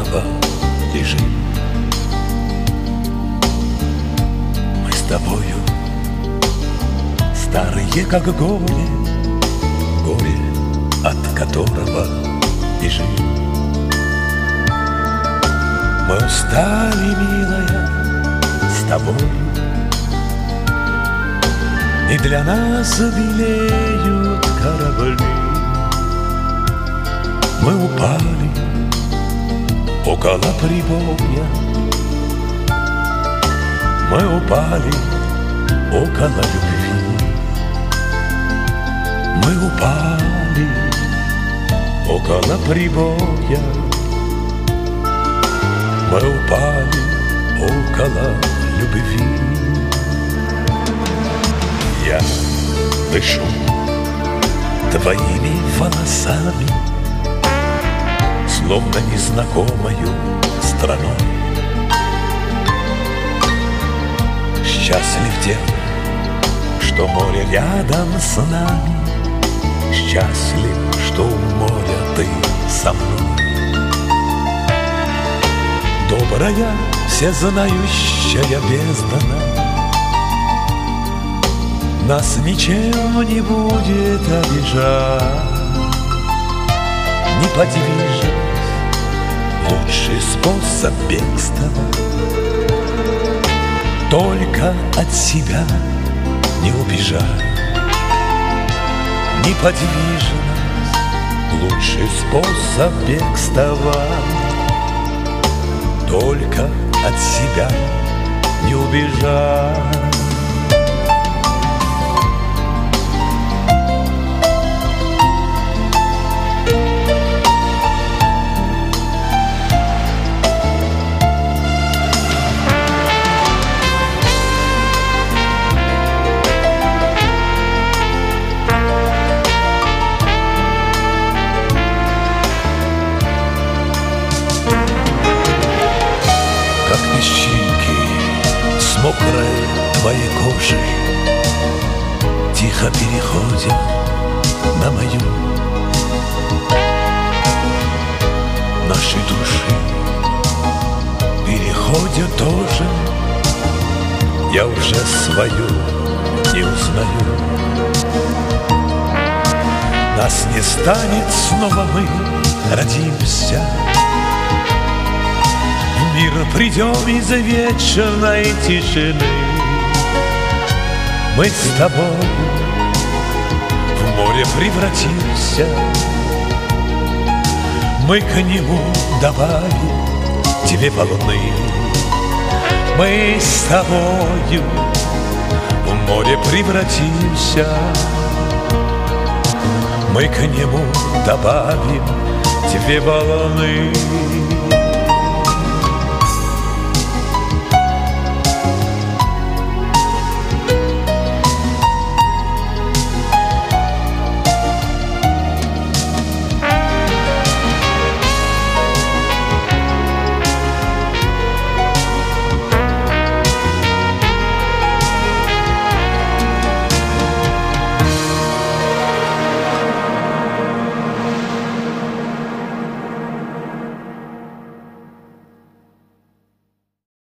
которого лежит. Мы с тобою старые, как горе, горе, от которого бежим. Мы устали, милая, с тобой, и для нас белеют корабли. Мы упали около прибоя, мы упали около любви. Мы упали около прибоя, мы упали около любви. Я дышу твоими волосами, словно незнакомою страной. Счастлив тем, что море рядом с нами, счастлив, что у моря ты со мной. Добрая, всезнающая бездна нас ничем не будет обижать. Неподвижность — лучший способ бегства. Только от себя не убежать. Неподвижность — лучший способ бегства. Только от себя не убежать. Как песчинки с мокрой твоей кожей тихо переходят на мою. Наши души переходят тоже. Я уже свою не узнаю. Нас не станет, снова мы родимся. В мир придем из вечной тишины. Мы с тобой в море превратимся. Мы к нему добавим две волны. Мы с тобою в море превратимся. Мы к нему добавим две волны.